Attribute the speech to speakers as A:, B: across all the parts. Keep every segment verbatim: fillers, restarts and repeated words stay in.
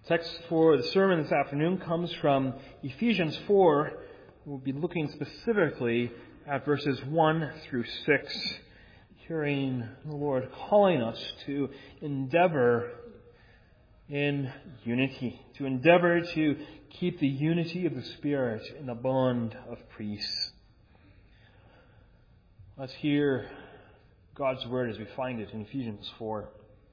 A: Text for the sermon this afternoon comes from Ephesians four. We'll be looking specifically at verses one through six, hearing the Lord calling us to endeavor in unity, to endeavor to keep the unity of the Spirit in the bond of peace. Let's hear God's word as we find it in Ephesians four.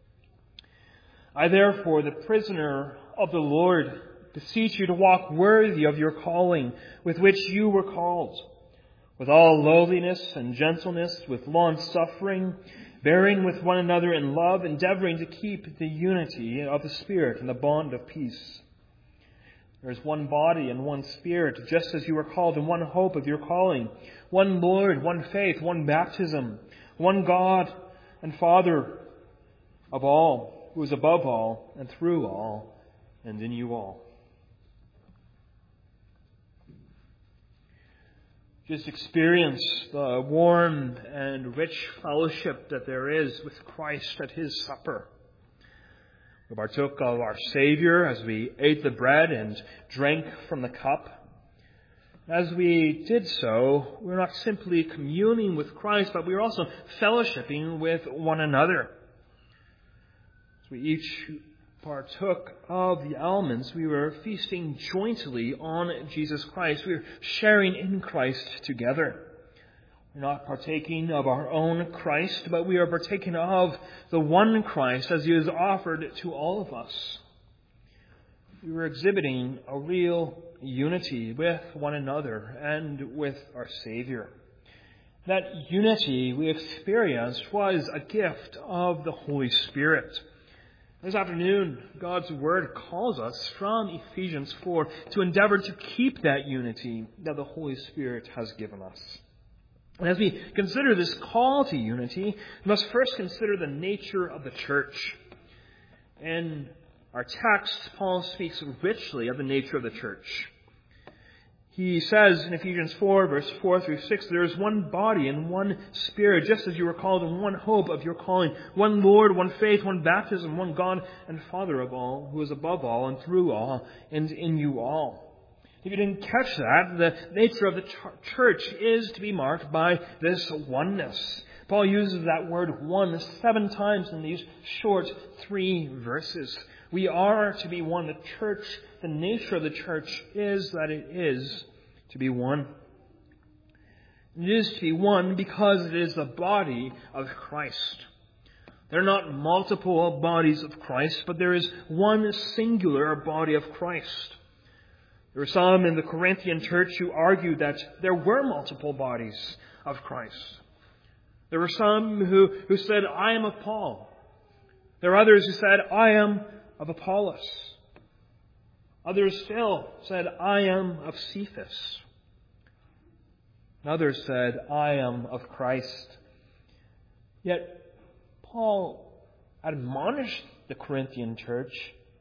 A: I therefore, the prisoner of the Lord, beseech you to walk worthy of your calling with which you were called, with all lowliness and gentleness, with long-suffering, bearing with one another in love, endeavoring to keep the unity of the Spirit in the bond of peace. There is one body and one Spirit, just as you were called in one hope of your calling, one Lord, one faith, one baptism, one God and Father of all, who is above all and through all and in you all. Just experience the warm and rich fellowship that there is with Christ at His supper. We partook of our Savior as we ate the bread and drank from the cup. As we did so, we're not simply communing with Christ, but we're also fellowshipping with one another. As we each partook of the elements, we were feasting jointly on Jesus Christ. We were sharing in Christ together. We're not partaking of our own Christ, but we are partaking of the one Christ as He is offered to all of us. We were exhibiting a real unity with one another and with our Savior. That unity we experienced was a gift of the Holy Spirit. This afternoon, God's Word calls us from Ephesians four to endeavor to keep that unity that the Holy Spirit has given us. And as we consider this call to unity, we must first consider the nature of the church. In our text, Paul speaks richly of the nature of the church. He says in Ephesians four, verse four through six, there is one body and one Spirit, just as you were called in one hope of your calling, one Lord, one faith, one baptism, one God and Father of all, who is above all and through all and in you all. If you didn't catch that, the nature of the ch- church is to be marked by this oneness. Paul uses that word one seven times in these short three verses. We are to be one. The church, the nature of the church is that it is to be one. It is to be one because it is the body of Christ. There are not multiple bodies of Christ, but there is one singular body of Christ. There were some in the Corinthian church who argued that there were multiple bodies of Christ. There were some who, who said, I am of Paul. There are others who said, I am of Apollos. Others still said, I am of Cephas. And others said, I am of Christ. Yet Paul admonished the Corinthian church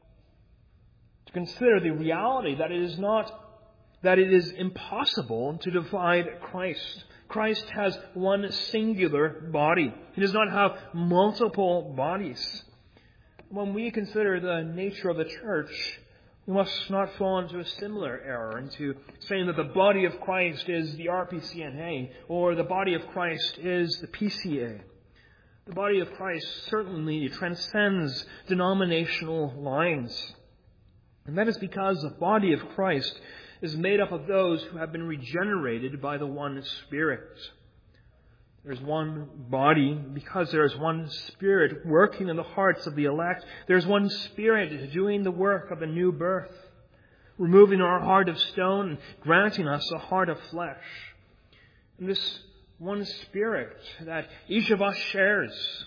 A: to consider the reality that it is not, that it is impossible to divide Christ. Christ has one singular body. He does not have multiple bodies. When we consider the nature of the church, we must not fall into a similar error, into saying that the body of Christ is the R P C N A or the body of Christ is the P C A. The body of Christ certainly transcends denominational lines. And that is because the body of Christ is made up of those who have been regenerated by the one Spirit. There's one body because there is one Spirit working in the hearts of the elect. There's one Spirit doing the work of a new birth, removing our heart of stone and granting us a heart of flesh. And this one Spirit that each of us shares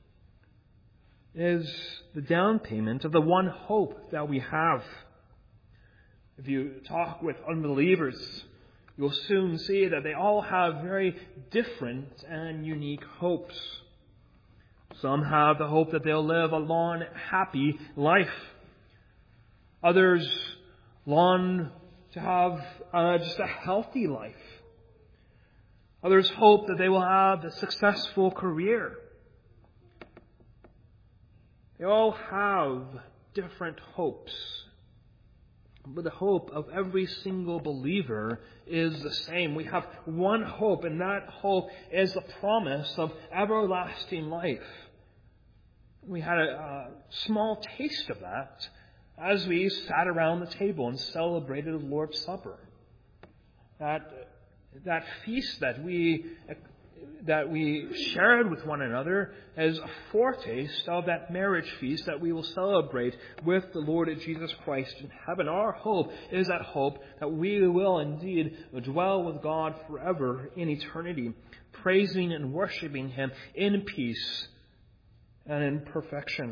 A: is the down payment of the one hope that we have. If you talk with unbelievers, you'll soon see that they all have very different and unique hopes. Some have the hope that they'll live a long, happy life. Others long to have uh, just a healthy life. Others hope that they will have a successful career. They all have different hopes. But the hope of every single believer is the same. We have one hope, and that hope is the promise of everlasting life. We had a, a small taste of that as we sat around the table and celebrated the Lord's Supper. That, that feast that we that we shared with one another as a foretaste of that marriage feast that we will celebrate with the Lord Jesus Christ in heaven. Our hope is that hope that we will indeed dwell with God forever in eternity, praising and worshiping Him in peace and in perfection.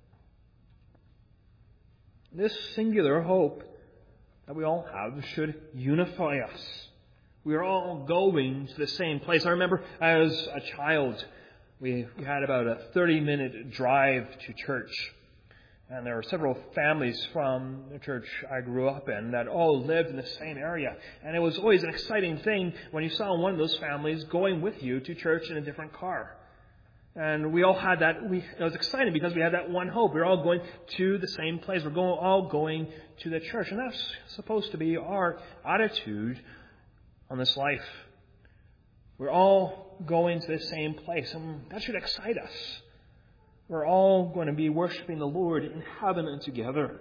A: This singular hope that we all have should unify us. We are all going to the same place. I remember as a child, we, we had about a thirty-minute drive to church. And there were several families from the church I grew up in that all lived in the same area. And it was always an exciting thing when you saw one of those families going with you to church in a different car. And we all had that. We, it was exciting because we had that one hope. We were all going to the same place. We're going, all going to the church. And that's supposed to be our attitude on this life. We're all going to the same place, and that should excite us. We're all going to be worshiping the Lord in heaven and together.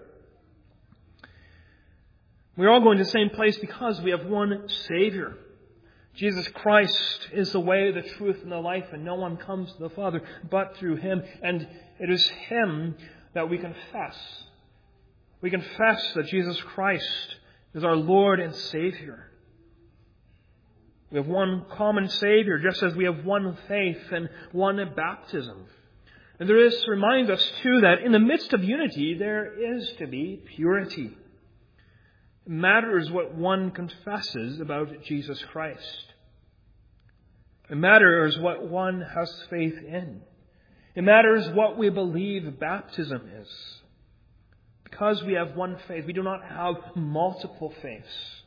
A: We're all going to the same place because we have one Savior. Jesus Christ is the way, the truth, and the life, and no one comes to the Father but through Him. And it is Him that we confess. We confess that Jesus Christ is our Lord and Savior. We have one common Savior, just as we have one faith and one baptism. And this reminds us, too, that in the midst of unity, there is to be purity. It matters what one confesses about Jesus Christ. It matters what one has faith in. It matters what we believe baptism is. Because we have one faith, we do not have multiple faiths.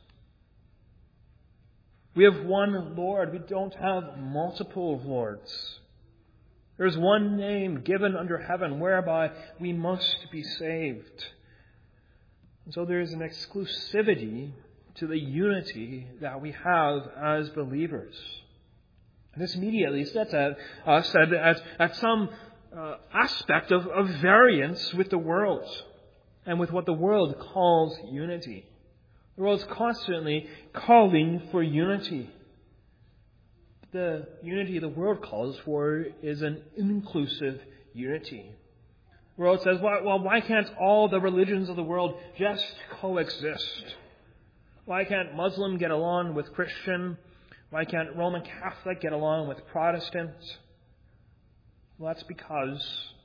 A: We have one Lord. We don't have multiple Lords. There is one name given under heaven whereby we must be saved. And so there is an exclusivity to the unity that we have as believers. And this immediately sets at us at, at, at some uh, aspect of, of variance with the world and with what the world calls unity. The world is constantly calling for unity. The unity the world calls for is an inclusive unity. The world says, well, well, why can't all the religions of the world just coexist? Why can't Muslim get along with Christian? Why can't Roman Catholic get along with Protestant? Well, that's because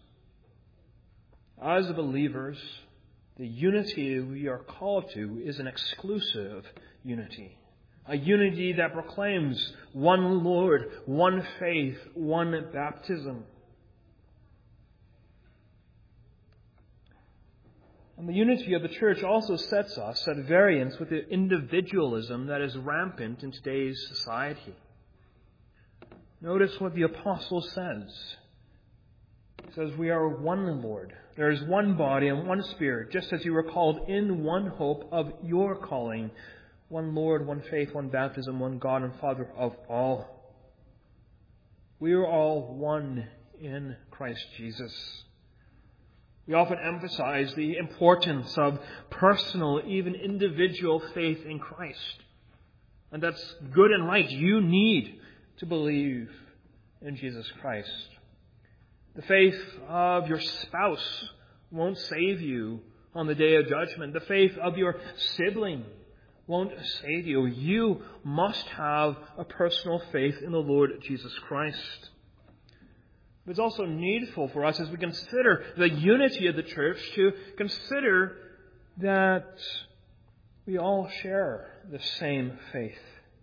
A: as believers, the unity we are called to is an exclusive unity. A unity that proclaims one Lord, one faith, one baptism. And the unity of the church also sets us at variance with the individualism that is rampant in today's society. Notice what the apostle says. He says, we are one Lord. There is one body and one Spirit, just as you were called in one hope of your calling. One Lord, one faith, one baptism, one God and Father of all. We are all one in Christ Jesus. We often emphasize the importance of personal, even individual faith in Christ. And that's good and right. You need to believe in Jesus Christ. The faith of your spouse won't save you on the day of judgment. The faith of your sibling won't save you. You must have a personal faith in the Lord Jesus Christ. It's also needful for us as we consider the unity of the church to consider that we all share the same faith.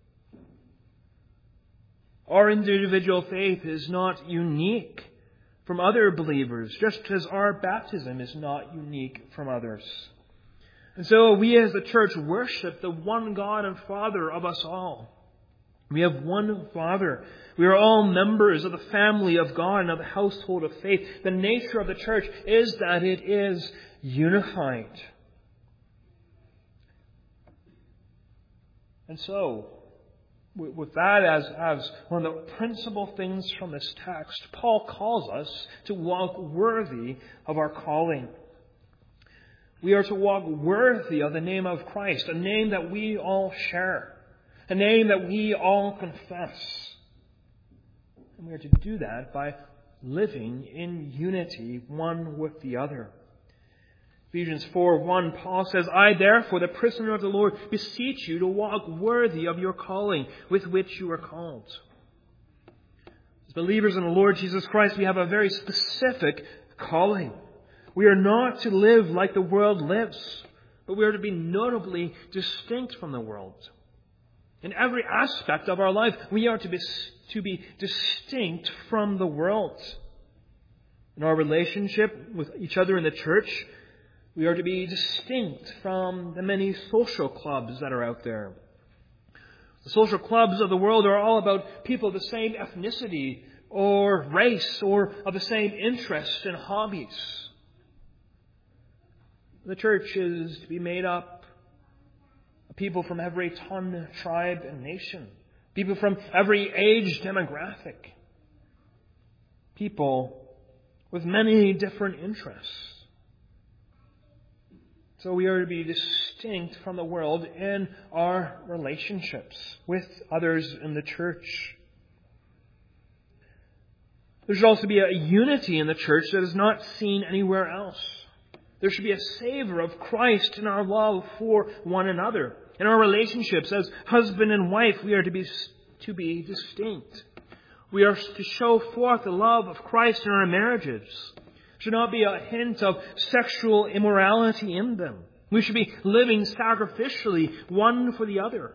A: Our individual faith is not unique from other believers, just as our baptism is not unique from others. And so we as the church worship the one God and Father of us all. We have one Father. We are all members of the family of God and of the household of faith. The nature of the church is that it is unified. And so, with that as, as one of the principal things from this text, Paul calls us to walk worthy of our calling. We are to walk worthy of the name of Christ, a name that we all share, a name that we all confess. And we are to do that by living in unity one with the other. Ephesians four one, Paul says, I therefore, the prisoner of the Lord, beseech you to walk worthy of your calling with which you are called. As believers in the Lord Jesus Christ, we have a very specific calling. We are not to live like the world lives, but we are to be notably distinct from the world. In every aspect of our life, we are to be, to be distinct from the world. In our relationship with each other in the church, we are to be distinct from the many social clubs that are out there. The social clubs of the world are all about people of the same ethnicity or race or of the same interests and hobbies. The church is to be made up of people from every tongue, tribe, and nation. People from every age demographic. People with many different interests. So we are to be distinct from the world in our relationships with others in the church. There should also be a unity in the church that is not seen anywhere else. There should be a savor of Christ in our love for one another. In our relationships as husband and wife, we are to be, to be distinct. We are to show forth the love of Christ in our marriages. Should not be a hint of sexual immorality in them. We should be living sacrificially one for the other.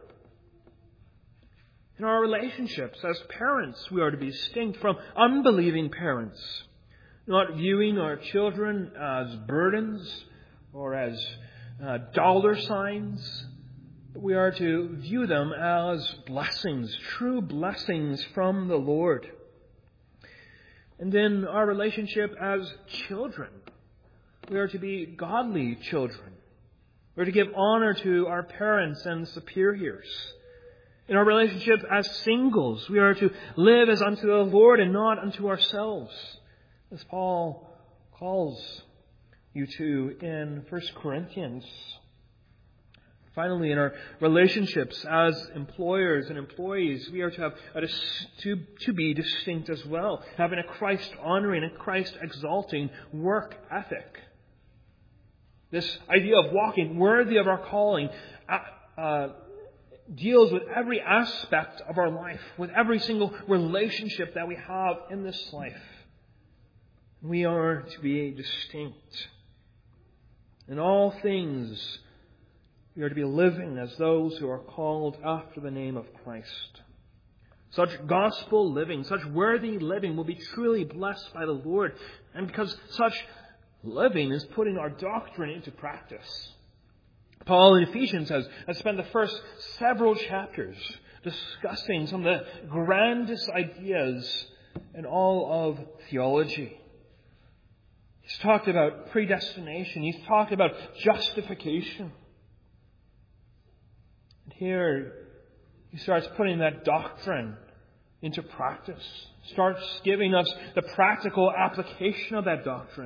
A: In our relationships as parents, we are to be distinct from unbelieving parents, not viewing our children as burdens or as uh, dollar signs. We are to view them as blessings, true blessings from the Lord. And in our relationship as children, we are to be godly children. We are to give honor to our parents and superiors. In our relationship as singles, we are to live as unto the Lord and not unto ourselves, as Paul calls you to in First Corinthians. Finally, in our relationships as employers and employees, we are to have a, to, to be distinct as well, having a Christ-honoring and Christ-exalting work ethic. This idea of walking worthy of our calling uh, uh, deals with every aspect of our life, with every single relationship that we have in this life. We are to be distinct. In all things, we are to be living as those who are called after the name of Christ. Such gospel living, such worthy living will be truly blessed by the Lord. And because such living is putting our doctrine into practice. Paul in Ephesians has, has spent the first several chapters discussing some of the grandest ideas in all of theology. He's talked about predestination. He's talked about justification. And here he starts putting that doctrine into practice. Starts giving us the practical application of that doctrine.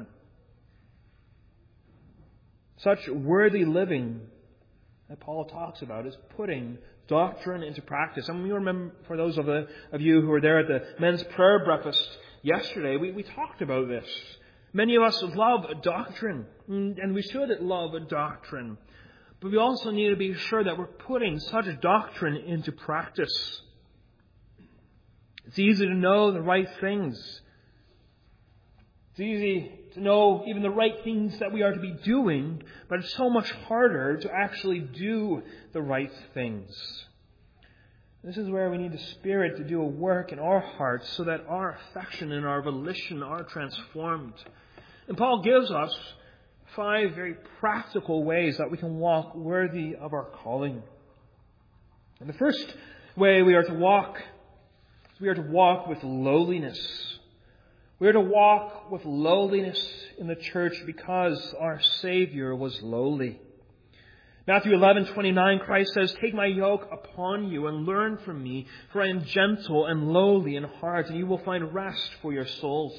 A: Such worthy living that Paul talks about is putting doctrine into practice. And we remember, for those of, the, of you who were there at the men's prayer breakfast yesterday, we, we talked about this. Many of us love doctrine, and we should love doctrine. But we also need to be sure that we're putting such doctrine into practice. It's easy to know the right things. It's easy to know even the right things that we are to be doing, but it's so much harder to actually do the right things. This is where we need the Spirit to do a work in our hearts so that our affection and our volition are transformed. And Paul gives us five very practical ways that we can walk worthy of our calling. And the first way we are to walk is we are to walk with lowliness. We are to walk with lowliness in the church because our Savior was lowly. Matthew eleven twenty-nine, Christ says, "Take my yoke upon you and learn from me, for I am gentle and lowly in heart, and you will find rest for your souls."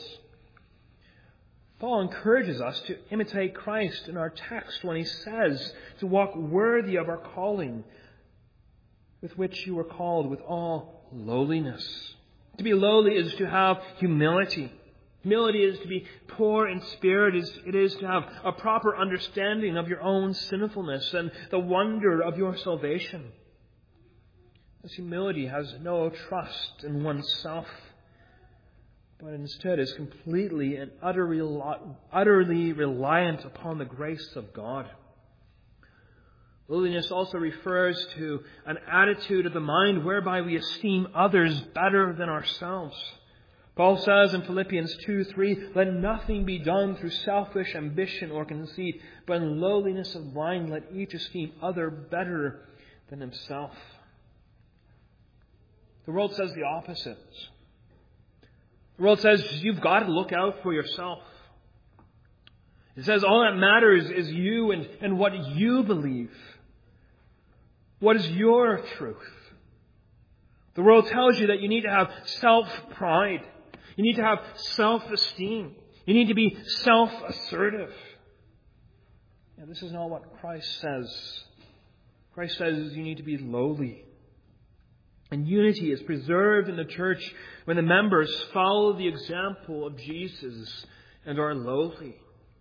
A: Paul encourages us to imitate Christ in our text when he says to walk worthy of our calling, with which you were called with all lowliness. To be lowly is to have humility. Humility is to be poor in spirit. It is to have a proper understanding of your own sinfulness and the wonder of your salvation. This humility has no trust in oneself, but instead is completely and utterly, utterly reliant upon the grace of God. Lowliness also refers to an attitude of the mind whereby we esteem others better than ourselves. Paul says in Philippians two three, "Let nothing be done through selfish ambition or conceit, but in lowliness of mind let each esteem other better than himself." The world says the opposite. The world says you've got to look out for yourself. It says all that matters is you and, and what you believe. What is your truth? The world tells you that you need to have self-pride. You need to have self-esteem. You need to be self-assertive. Now, this is not what Christ says. Christ says you need to be lowly. And unity is preserved in the church when the members follow the example of Jesus and are lowly.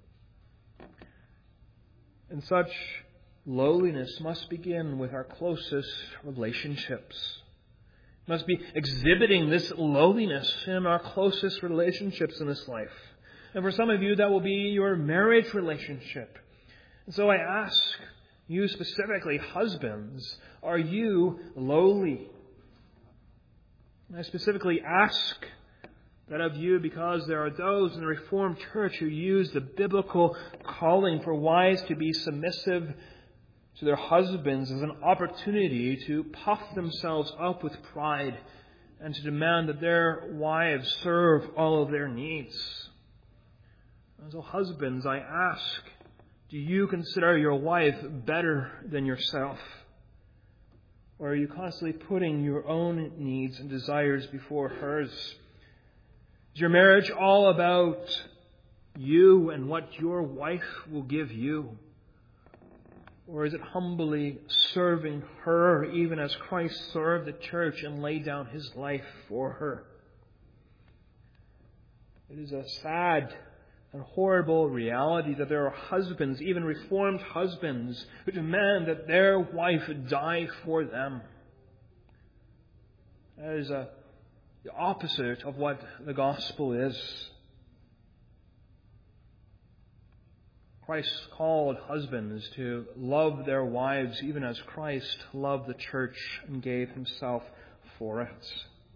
A: And such lowliness must begin with our closest relationships. We must be exhibiting this lowliness in our closest relationships in this life. And for some of you, that will be your marriage relationship. And so I ask you specifically, husbands, are you lowly? And I specifically ask that of you because there are those in the Reformed Church who use the biblical calling for wives to be submissive to their husbands as an opportunity to puff themselves up with pride and to demand that their wives serve all of their needs. And so husbands, I ask, do you consider your wife better than yourself? Or are you constantly putting your own needs and desires before hers? Is your marriage all about you and what your wife will give you? Or is it humbly serving her, even as Christ served the church and laid down his life for her? It is a sad and horrible reality that there are husbands, even Reformed husbands, who demand that their wife die for them. That is a, the opposite of what the gospel is. Christ called husbands to love their wives even as Christ loved the church and gave himself for it.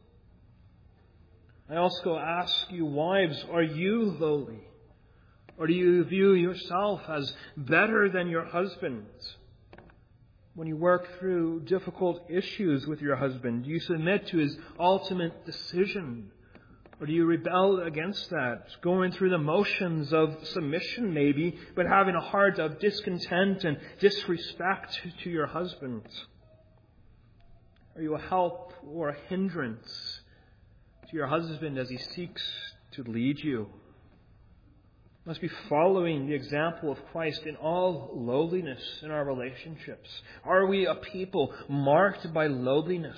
A: I also ask you, wives, are you lowly? Or do you view yourself as better than your husband? When you work through difficult issues with your husband, do you submit to his ultimate decision? Or do you rebel against that, going through the motions of submission maybe, but having a heart of discontent and disrespect to your husband? Are you a help or a hindrance to your husband as he seeks to lead you? We must be following the example of Christ in all lowliness in our relationships. Are we a people marked by lowliness?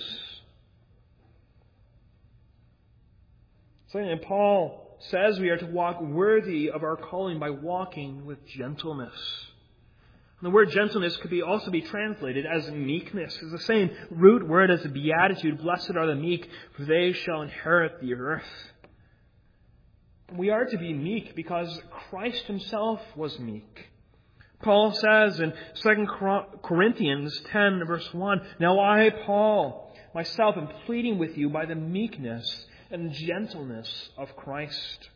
A: And Paul says we are to walk worthy of our calling by walking with gentleness. And the word gentleness could be also be translated as meekness. It's the same root word as the beatitude, "Blessed are the meek, for they shall inherit the earth." We are to be meek because Christ himself was meek. Paul says in Second Corinthians ten, verse one, "Now I, Paul, myself am pleading with you by the meekness and gentleness of Christ."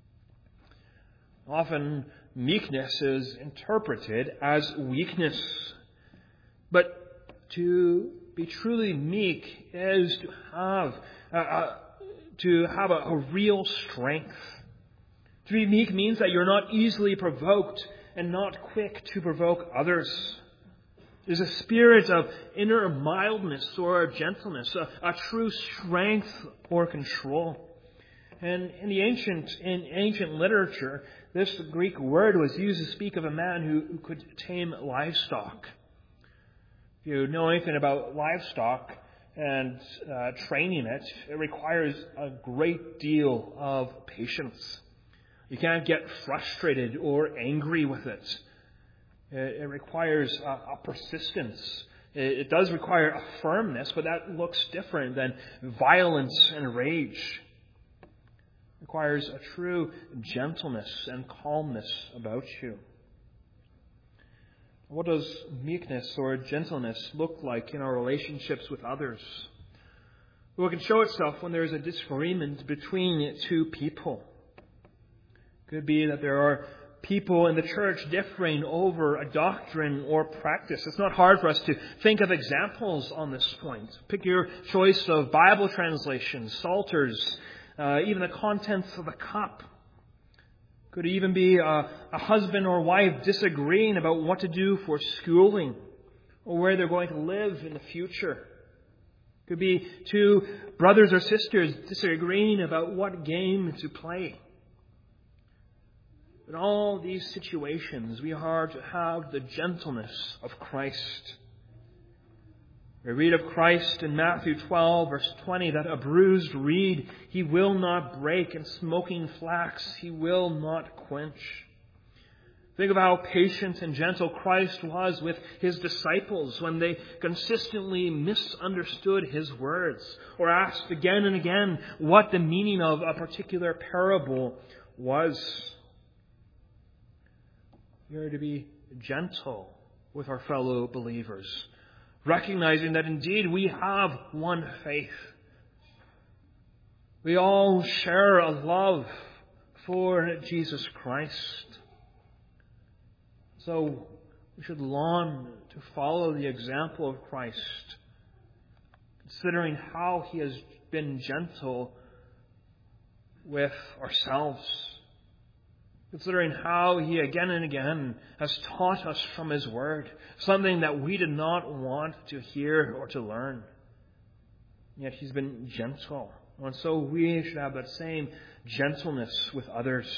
A: Often meekness is interpreted as weakness. But to be truly meek is to have uh, uh, to have a, a real strength. To be meek means that you're not easily provoked and not quick to provoke others. There's a spirit of inner mildness or gentleness, a, a true strength or control. And in the ancient in ancient literature, this Greek word was used to speak of a man who, who could tame livestock. If you know anything about livestock and uh, training it, it requires a great deal of patience. You can't get frustrated or angry with it. It, it requires a, a persistence. It, it does require a firmness, but that looks different than violence and rage. It requires a true gentleness and calmness about you. What does meekness or gentleness look like in our relationships with others? Well, it can show itself when there is a disagreement between two people. It could be that there are people in the church differing over a doctrine or practice. It's not hard for us to think of examples on this point. Pick your choice of Bible translations, psalters, uh, even the contents of a cup. Could even be a, a husband or wife disagreeing about what to do for schooling or where they're going to live in the future. Could be two brothers or sisters disagreeing about what game to play. In all these situations, we are to have the gentleness of Christ. We read of Christ in Matthew twelve, verse twenty, that a bruised reed he will not break, and smoking flax he will not quench. Think of how patient and gentle Christ was with his disciples when they consistently misunderstood his words or asked again and again what the meaning of a particular parable was. We are to be gentle with our fellow believers, recognizing that indeed we have one faith. We all share a love for Jesus Christ. So we should long to follow the example of Christ, considering how he has been gentle with ourselves, considering how he again and again has taught us from his word, something that we did not want to hear or to learn. Yet he's been gentle. And so we should have that same gentleness with others.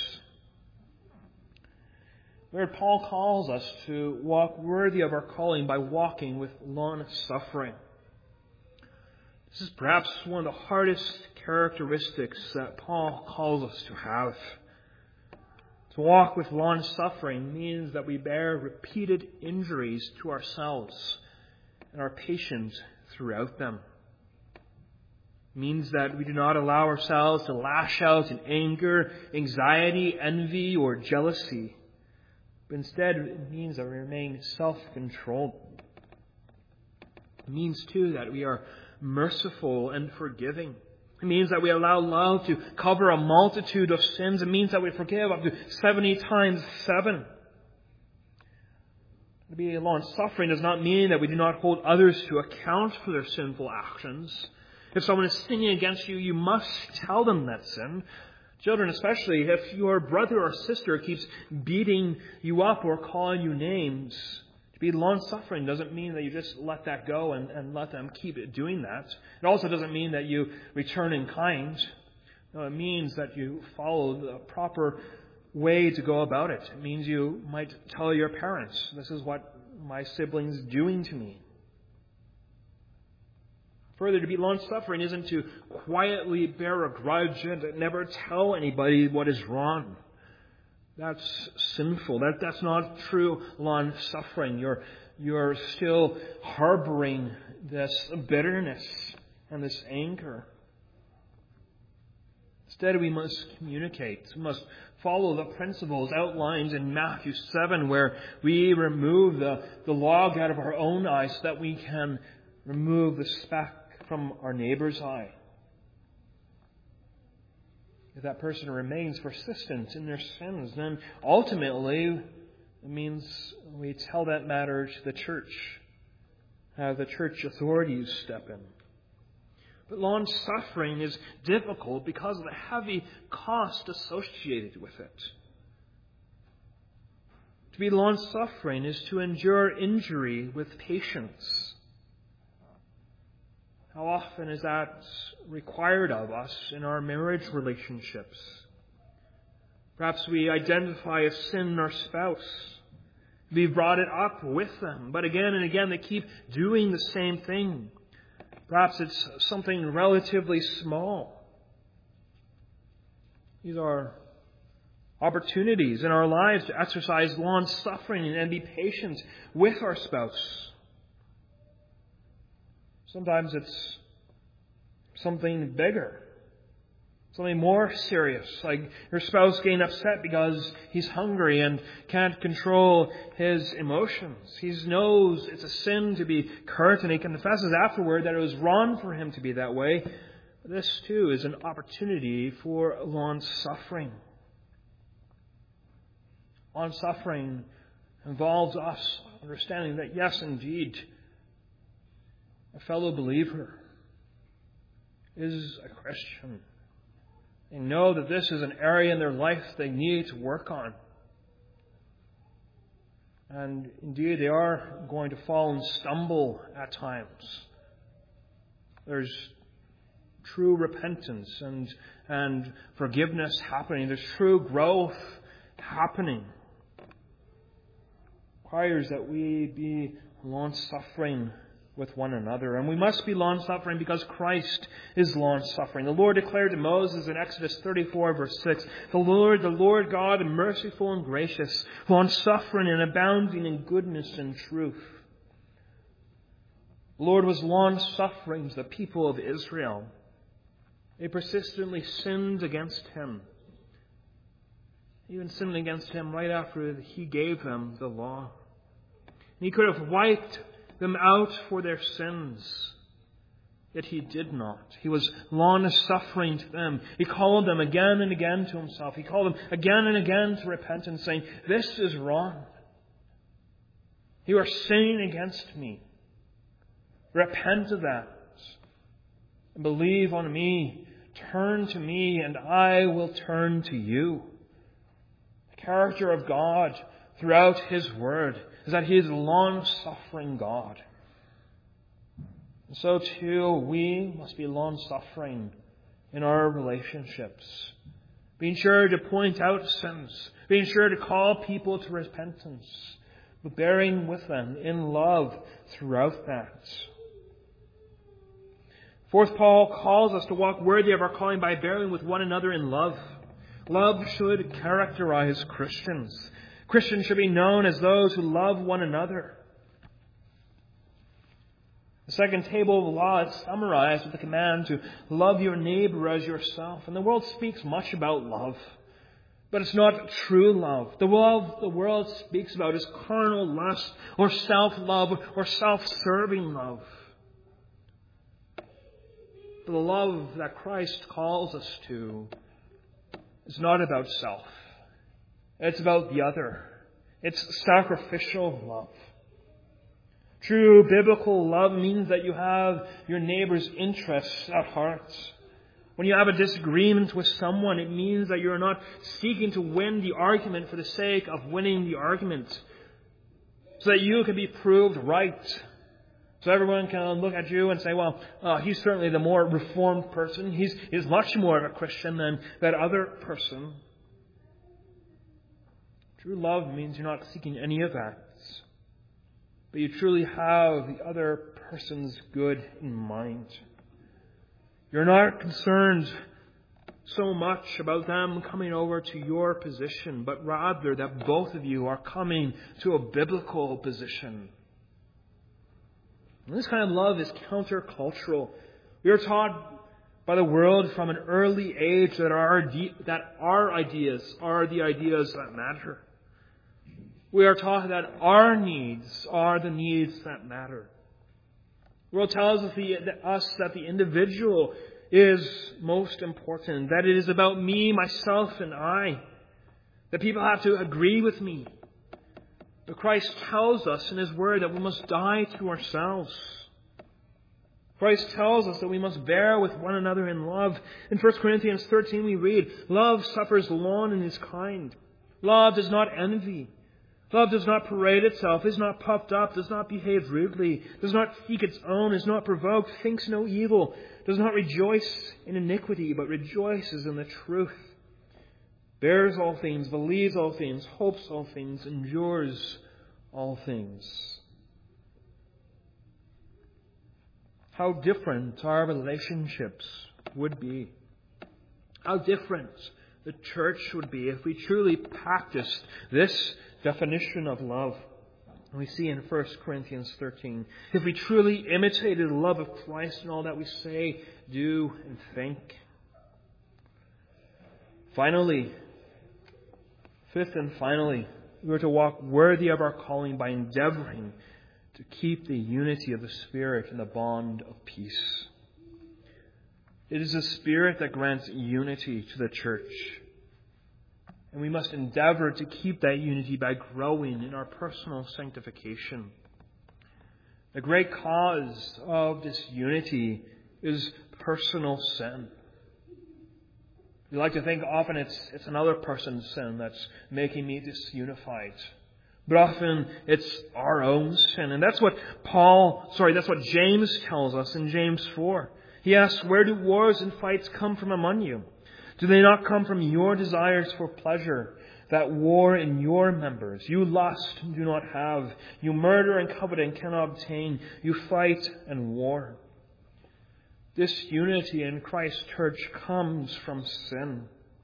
A: Lord, Paul calls us to walk worthy of our calling by walking with long suffering. This is perhaps one of the hardest characteristics that Paul calls us to have. To walk with long suffering means that we bear repeated injuries to ourselves and are patient throughout them. It means that we do not allow ourselves to lash out in anger, anxiety, envy, or jealousy. But instead, it means that we remain self-controlled. It means, too, that we are merciful and forgiving. It means that we allow love to cover a multitude of sins. It means that we forgive up to seventy times seven. To be long-suffering does not mean that we do not hold others to account for their sinful actions. If someone is sinning against you, you must tell them that sin. Children especially, if your brother or sister keeps beating you up or calling you names, to be long-suffering doesn't mean that you just let that go and, and let them keep doing that. It also doesn't mean that you return in kind. No, it means that you follow the proper way to go about it. It means you might tell your parents, this is what my sibling's doing to me. Further, to be long-suffering isn't to quietly bear a grudge and never tell anybody what is wrong. That's sinful. That, that's not true long-suffering. You're, you're still harboring this bitterness and this anger. Instead, we must communicate. We must follow the principles outlined in Matthew seven, where we remove the, the log out of our own eye so that we can remove the speck from our neighbor's eye. If that person remains persistent in their sins, then ultimately it means we tell that matter to the church. have the church authorities step in. But long-suffering is difficult because of the heavy cost associated with it. To be long-suffering is to endure injury with patience. How often is that required of us in our marriage relationships? Perhaps we identify a sin in our spouse. We've brought it up with them, but again and again they keep doing the same thing. Perhaps it's something relatively small. These are opportunities in our lives to exercise long-suffering and be patient with our spouse. Sometimes it's something bigger, something more serious, like your spouse getting upset because he's hungry and can't control his emotions. He knows it's a sin to be curt, and he confesses afterward that it was wrong for him to be that way. This too is an opportunity for long-suffering. Long-suffering involves us understanding that, yes, indeed, a fellow believer is a Christian. They know that this is an area in their life they need to work on. And indeed, they are going to fall and stumble at times. There's true repentance and, and forgiveness happening. There's true growth happening. Requires that we be long-suffering with one another. And we must be long-suffering because Christ is long-suffering. The Lord declared to Moses in Exodus thirty-four, verse six, The Lord, the Lord God, merciful and gracious, long-suffering and abounding in goodness and truth. The Lord was long-suffering to the people of Israel. They persistently sinned against Him. Even sinned against Him right after He gave them the law. And He could have wiped them out for their sins. Yet He did not. He was long-suffering to them. He called them again and again to Himself. He called them again and again to repentance, saying, This is wrong. You are sinning against me. Repent of that. And believe on me. Turn to me, and I will turn to you. The character of God throughout His Word is that He is a long-suffering God. And so too, we must be long-suffering in our relationships. Being sure to point out sins. Being sure to call people to repentance. But bearing with them in love throughout that. Fourth, Paul calls us to walk worthy of our calling by bearing with one another in love. Love should characterize Christians. Christians should be known as those who love one another. The second table of the law is summarized with the command to love your neighbor as yourself. And the world speaks much about love, but it's not true love. The love the world speaks about is carnal lust or self-love or self-serving love. But the love that Christ calls us to is not about self. It's about the other. It's sacrificial love. True biblical love means that you have your neighbor's interests at heart. When you have a disagreement with someone, it means that you're not seeking to win the argument for the sake of winning the argument, so that you can be proved right. So everyone can look at you and say, well, uh, he's certainly the more reformed person. He's, he's much more of a Christian than that other person. True love means you're not seeking any of that, but you truly have the other person's good in mind. You're not concerned so much about them coming over to your position, but rather that both of you are coming to a biblical position. And this kind of love is countercultural. We are taught by the world from an early age that our, that our ideas are the ideas that matter. We are taught that our needs are the needs that matter. The world tells us, the, us that the individual is most important, that it is about me, myself, and I, that people have to agree with me, But Christ tells us in His Word that we must die to ourselves. Christ tells us that we must bear with one another in love. In First Corinthians thirteen we read, "Love suffers long and is kind. Love does not envy. Love does not parade itself, is not puffed up, does not behave rudely, does not seek its own, is not provoked, thinks no evil, does not rejoice in iniquity, but rejoices in the truth. Bears all things, believes all things, hopes all things, endures all things." How different our relationships would be. How different the church would be if we truly practiced this definition of love. We see in First Corinthians thirteen, if we truly imitated the love of Christ in all that we say, do, and think. Finally, fifth and finally, we are to walk worthy of our calling by endeavoring to keep the unity of the Spirit in the bond of peace. It is the Spirit that grants unity to the church. And we must endeavor to keep that unity by growing in our personal sanctification. The great cause of this unity is personal sin. We like to think often it's, it's another person's sin that's making me disunified. But often it's our own sin. And that's what Paul, sorry, that's what James tells us in James four. He asks, "Where do wars and fights come from among you? Do they not come from your desires for pleasure that war in your members? You lust and do not have. You murder and covet and cannot obtain. You fight and war." This unity in Christ's church comes from sin.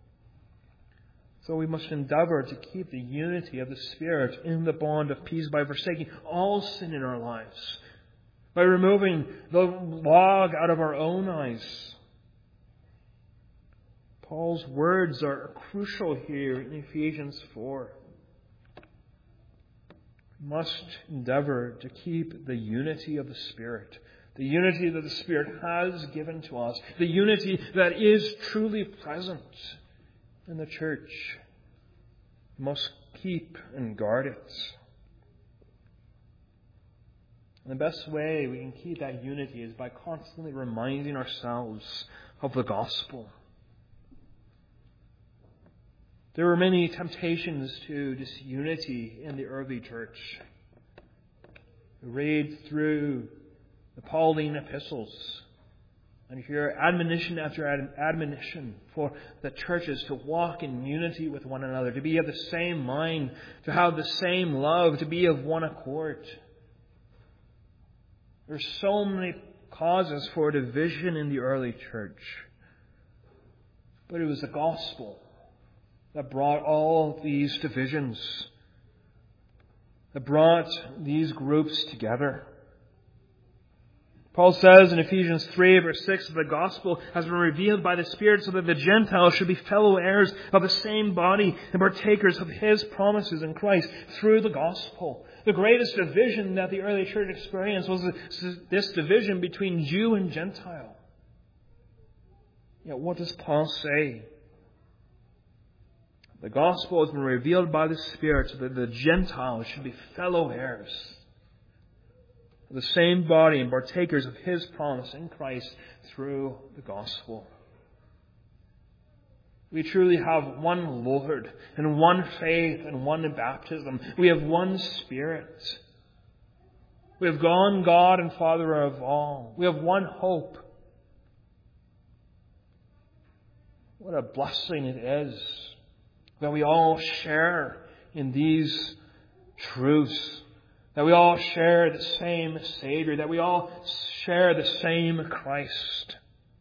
A: So we must endeavor to keep the unity of the Spirit in the bond of peace by forsaking all sin in our lives, by removing the log out of our own eyes. Paul's words are crucial here in Ephesians four. We must endeavor to keep the unity of the Spirit, the unity that the Spirit has given to us, the unity that is truly present in the church. We must keep and guard it. And the best way we can keep that unity is by constantly reminding ourselves of the gospel. There were many temptations to disunity in the early church. We read through the Pauline epistles and hear admonition after admonition for the churches to walk in unity with one another, to be of the same mind, to have the same love, to be of one accord. There's so many causes for division in the early church. But it was the gospel that brought all these divisions, that brought these groups together. Paul says in Ephesians three, verse six, that the gospel has been revealed by the Spirit so that the Gentiles should be fellow heirs of the same body and partakers of His promises in Christ through the gospel. The greatest division that the early church experienced was this division between Jew and Gentile. Yet what does Paul say? The gospel has been revealed by the Spirit so that the Gentiles should be fellow heirs of the same body and partakers of His promise in Christ through the gospel. We truly have one Lord and one faith and one baptism. We have one Spirit. We have one God and Father of all. We have one hope. What a blessing it is that we all share in these truths, that we all share the same Savior, that we all share the same Christ,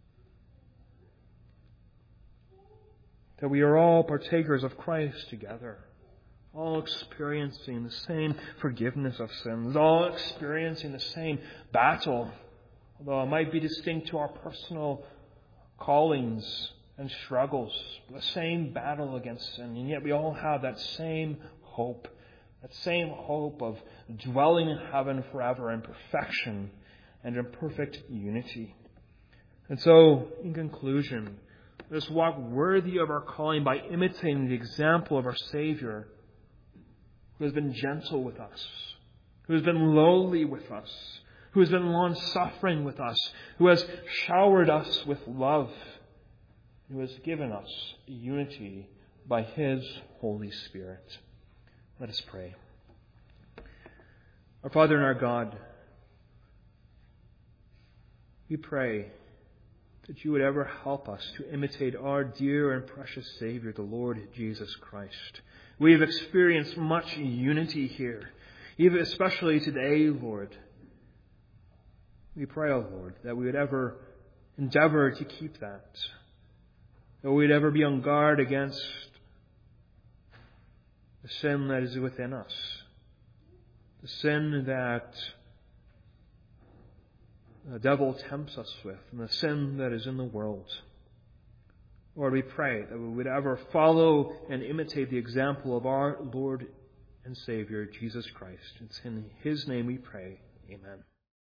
A: that we are all partakers of Christ together, all experiencing the same forgiveness of sins, all experiencing the same battle, although it might be distinct to our personal callings and struggles, the same battle against sin, and yet we all have that same hope, that same hope of dwelling in heaven forever in perfection and in perfect unity. And so, in conclusion, let us walk worthy of our calling by imitating the example of our Savior who has been gentle with us, who has been lowly with us, who has been long-suffering with us, who has showered us with love, who has given us unity by His Holy Spirit. Let us pray. Our Father and our God, we pray that you would ever help us to imitate our dear and precious Savior, the Lord Jesus Christ. We have experienced much unity here, even especially today, Lord. We pray, O Lord, that we would ever endeavor to keep that, that we would ever be on guard against the sin that is within us, the sin that the devil tempts us with, and the sin that is in the world. Lord, we pray that we would ever follow and imitate the example of our Lord and Savior, Jesus Christ. It's in His name we pray. Amen.